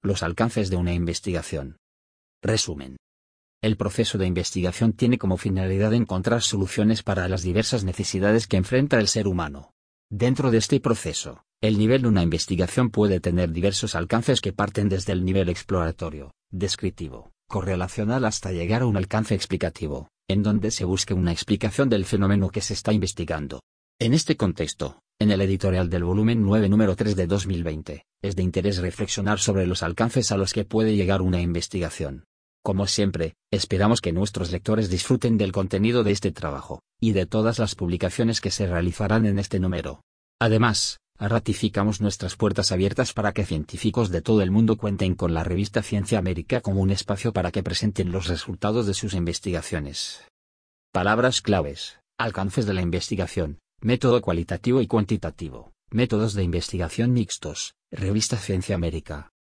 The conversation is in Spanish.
Los alcances de una investigación. Resumen. El proceso de investigación tiene como finalidad encontrar soluciones para las diversas necesidades que enfrenta el ser humano. Dentro de este proceso, el nivel de una investigación puede tener diversos alcances que parten desde el nivel exploratorio, descriptivo, correlacional hasta llegar a un alcance explicativo, en donde se busque una explicación del fenómeno que se está investigando. En este contexto, en el editorial del volumen 9 número 3 de 2020, es de interés reflexionar sobre los alcances a los que puede llegar una investigación. Como siempre, esperamos que nuestros lectores disfruten del contenido de este trabajo, y de todas las publicaciones que se realizarán en este número. Además, ratificamos nuestras puertas abiertas para que científicos de todo el mundo cuenten con la revista Ciencia América como un espacio para que presenten los resultados de sus investigaciones. Palabras claves: alcances de la investigación, método cualitativo y cuantitativo, métodos de investigación mixtos, revista Ciencia América.